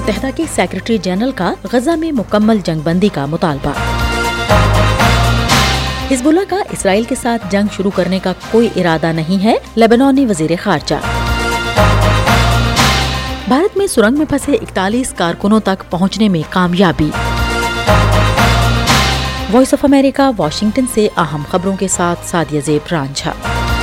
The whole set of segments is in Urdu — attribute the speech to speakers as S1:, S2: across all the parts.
S1: متحدہ کے سیکرٹری جنرل کا غزہ میں مکمل جنگ بندی کا مطالبہ۔ حزب اللہ کا اسرائیل کے ساتھ جنگ شروع کرنے کا کوئی ارادہ نہیں ہے، لبنانی وزیر خارجہ۔ بھارت میں سرنگ میں پھنسے 41 کارکنوں تک پہنچنے میں کامیابی۔ وائس آف امریکہ واشنگٹن سے اہم خبروں کے ساتھ سعدیہ زیب رانجھا۔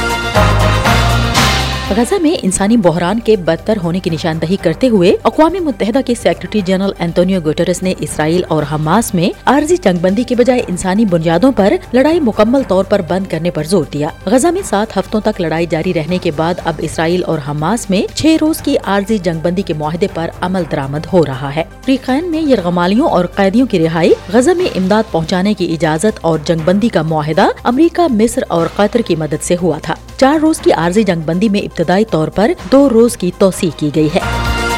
S1: غزہ میں انسانی بحران کے بدتر ہونے کی نشاندہی کرتے ہوئے اقوام متحدہ کے سیکرٹری جنرل اینٹونیو گوٹریس نے اسرائیل اور حماس میں عارضی جنگ بندی کے بجائے انسانی بنیادوں پر لڑائی مکمل طور پر بند کرنے پر زور دیا۔ غزہ میں 7 ہفتوں تک لڑائی جاری رہنے کے بعد اب اسرائیل اور حماس میں 6 روز کی عارضی جنگ بندی کے معاہدے پر عمل درآمد ہو رہا ہے۔ فریقین میں یرغمالیوں اور قیدیوں کی رہائی، غزہ میں امداد پہنچانے کی اجازت اور جنگ بندی کا معاہدہ امریکہ، مصر اور قطر کی مدد سے ہوا تھا۔ 4 روز کی عارضی جنگ بندی میں ابتدائی طور پر 2 روز کی توسیع کی گئی ہے۔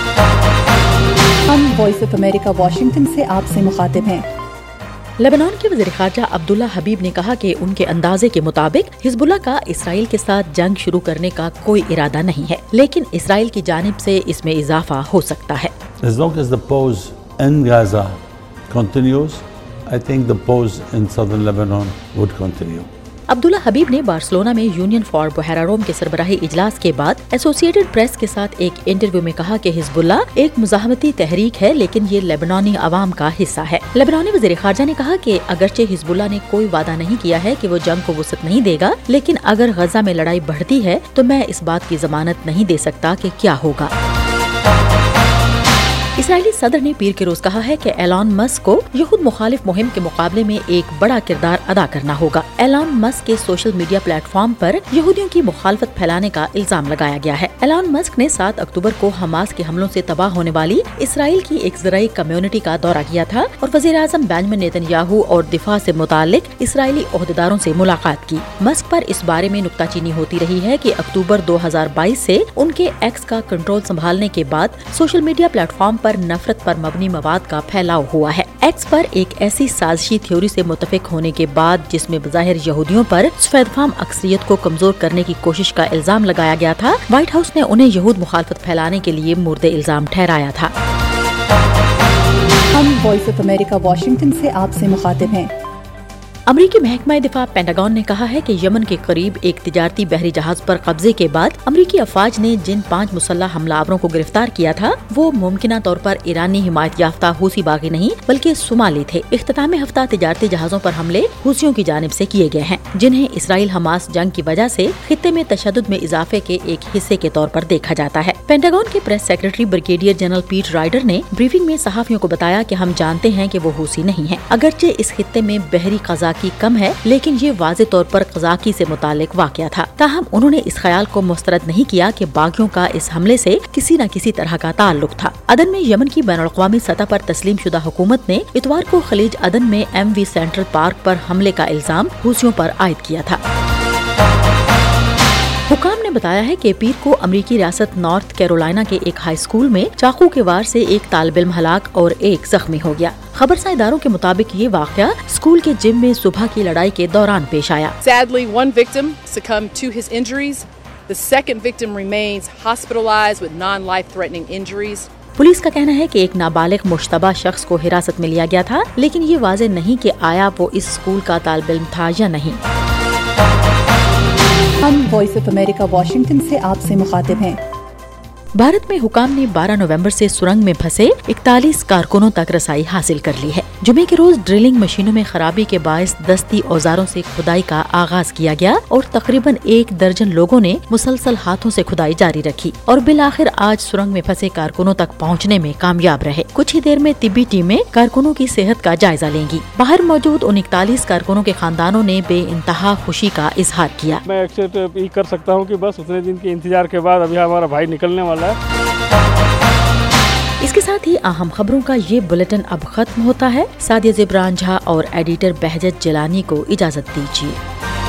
S2: ہم وائس آف امریکہ واشنگٹن سے آپ سے مخاطب ہیں۔
S1: لبنان کے وزیر خارجہ عبداللہ حبیب نے کہا کہ ان کے اندازے کے مطابق حزب اللہ کا اسرائیل کے ساتھ جنگ شروع کرنے کا کوئی ارادہ نہیں ہے، لیکن اسرائیل کی جانب سے اس میں اضافہ ہو سکتا ہے۔
S3: As long as the pause in Gaza continues, I think the pause in southern Lebanon would continue.
S1: عبداللہ حبیب نے بارسلونا میں یونین فار بحیرہ روم کے سربراہی اجلاس کے بعد ایسوسیٹڈ پریس کے ساتھ ایک انٹرویو میں کہا کہ حزب اللہ ایک مزاحمتی تحریک ہے، لیکن یہ لبنانی عوام کا حصہ ہے۔ لبنانی وزیر خارجہ نے کہا کہ اگرچہ حزب اللہ نے کوئی وعدہ نہیں کیا ہے کہ وہ جنگ کو وسعت نہیں دے گا، لیکن اگر غزہ میں لڑائی بڑھتی ہے تو میں اس بات کی ضمانت نہیں دے سکتا کہ کیا ہوگا۔ اسرائیلی صدر نے پیر کے روز کہا ہے کہ ایلان مسک کو یہود مخالف مہم کے مقابلے میں ایک بڑا کردار ادا کرنا ہوگا۔ ایلان مسک کے سوشل میڈیا پلیٹ فارم پر یہودیوں کی مخالفت پھیلانے کا الزام لگایا گیا ہے۔ ایلان مسک نے 7 اکتوبر کو حماس کے حملوں سے تباہ ہونے والی اسرائیل کی ایک زرعی کمیونٹی کا دورہ کیا تھا اور وزیر اعظم بنیامین نیتن یاہو اور دفاع سے متعلق اسرائیلی عہدیداروں سے ملاقات کی۔ مسک پر اس بارے میں نکتہ چینی ہوتی رہی ہے کہ اکتوبر 2022 سے ان کے ایکس کا کنٹرول سنبھالنے کے بعد سوشل میڈیا پلیٹ فارم پر نفرت پر مبنی مواد کا پھیلاؤ ہوا ہے۔ ایکس پر ایک ایسی سازشی تھیوری سے متفق ہونے کے بعد جس میں بظاہر یہودیوں پر سفید فام اکثریت کو کمزور کرنے کی کوشش کا الزام لگایا گیا تھا، وائٹ ہاؤس نے انہیں یہود مخالفت پھیلانے کے لیے مورد الزام ٹھہرایا تھا۔
S2: ہم وائس آف امریکہ واشنگٹن سے آپ سے مخاطب ہیں۔
S1: امریکی محکمہ دفاع پینٹاگون نے کہا ہے کہ یمن کے قریب ایک تجارتی بحری جہاز پر قبضے کے بعد امریکی افواج نے جن 5 مسلح حملہ آوروں کو گرفتار کیا تھا وہ ممکنہ طور پر ایرانی حمایت یافتہ حوثی باغی نہیں بلکہ صومالی تھے۔ اختتام ہفتہ تجارتی جہازوں پر حملے حوثیوں کی جانب سے کیے گئے ہیں، جنہیں اسرائیل حماس جنگ کی وجہ سے خطے میں تشدد میں اضافے کے ایک حصے کے طور پر دیکھا جاتا ہے۔ پینٹاگون کے press secretary brigadier general Pat Ryder نے بریفنگ میں صحافیوں کو بتایا کہ ہم جانتے ہیں کہ وہ حوثی نہیں ہیں، اگرچہ اس خطے میں بحری قزاقی کم ہے، لیکن یہ واضح طور پر قزاقی سے متعلق واقعہ تھا۔ تاہم انہوں نے اس خیال کو مسترد نہیں کیا کہ باغیوں کا اس حملے سے کسی نہ کسی طرح کا تعلق تھا۔ عدن میں یمن کی بین الاقوامی سطح پر تسلیم شدہ حکومت نے اتوار کو خلیج عدن میں ایم وی سینٹرل پارک پر حملے کا الزام حوثیوں پر عائد کیا تھا۔ حکام نے بتایا ہے کہ پیر کو امریکی ریاست نارتھ کیرولائنا کے ایک ہائی اسکول میں چاقو کے وار سے ایک طالب علم ہلاک اور ایک زخمی ہو گیا۔ خبرساں اداروں کے مطابق یہ واقعہ اسکول کے جم میں صبح کی لڑائی کے دوران پیش آیا۔
S4: Sadly, one victim succumbed to his injuries. The second victim remains hospitalized with non-life-threatening injuries.
S1: Police کا کہنا ہے کہ ایک نابالغ مشتبہ شخص کو حراست میں لیا گیا تھا، لیکن یہ واضح نہیں کہ آیا وہ اس اسکول کا طالب علم تھا یا نہیں۔
S2: ہم وائس آف امریکہ واشنگٹن سے آپ سے مخاطب ہیں۔
S1: بھارت میں حکام نے 12 نومبر سے سرنگ میں پھنسے 41 کارکنوں تک رسائی حاصل کر لی ہے۔ جمعے کے روز ڈرلنگ مشینوں میں خرابی کے باعث دستی اوزاروں سے کھدائی کا آغاز کیا گیا اور تقریباً 1 درجن لوگوں نے مسلسل ہاتھوں سے کھدائی جاری رکھی اور بالآخر آج سرنگ میں پھنسے کارکنوں تک پہنچنے میں کامیاب رہے۔ کچھ ہی دیر میں طبی ٹیمیں کارکنوں کی صحت کا جائزہ لیں گی۔ باہر موجود ان 41 کارکنوں کے خاندانوں نے بے انتہا خوشی کا اظہار کیا۔
S5: میں ایکسپٹ کر سکتا ہوں کہ بس اتنے دن کے انتظار کے بعد ابھی ہمارا بھائی نکلنے والا ہے۔
S1: اس کے ساتھ ہی اہم خبروں کا یہ بلیٹن اب ختم ہوتا ہے۔ سعدیہ زیب رانجھا اور ایڈیٹر بہجت جیلانی کو اجازت دیجیے۔